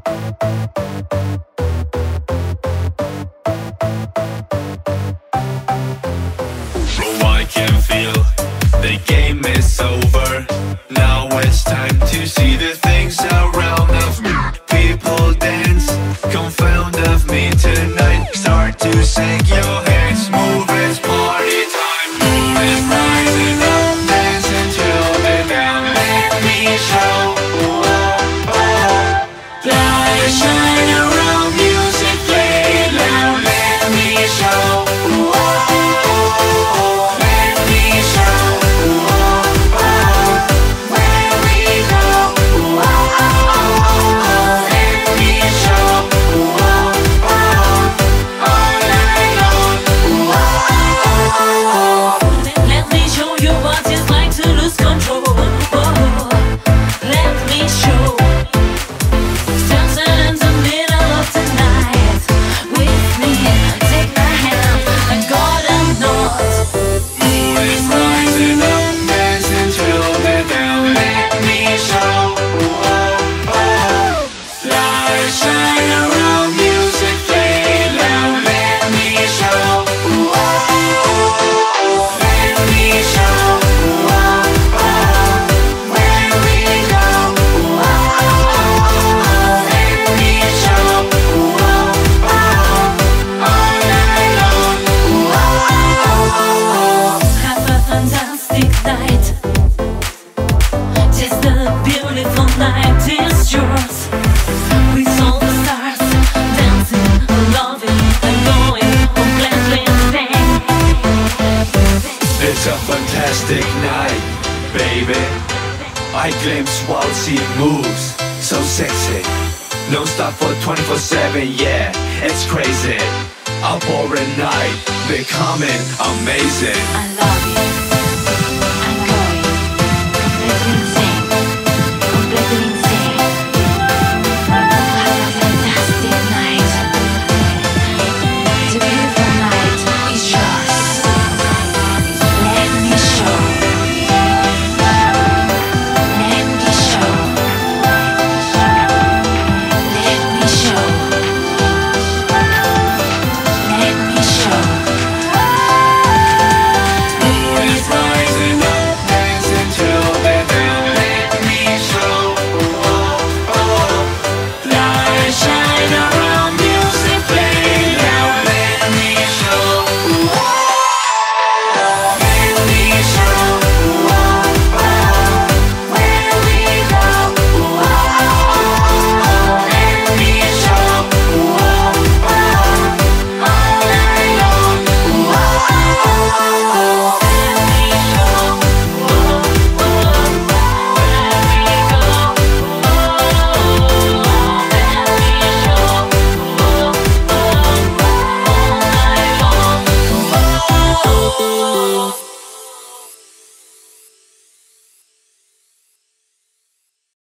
I can feel the game is over. Now it's time to see the things around of me. People dance, confound of me tonight. Start to shake your hands, move, it's party time. Moon is rising up, dance until the down. Let me show, oh, oh. Light shine around, music play loud. Let me show, oh, oh. It's a fantastic night, baby. I glimpse while she moves, so sexy. No stop for 24/7, yeah, it's crazy. Up all night, becoming amazing. I love you, I'm going, let you see.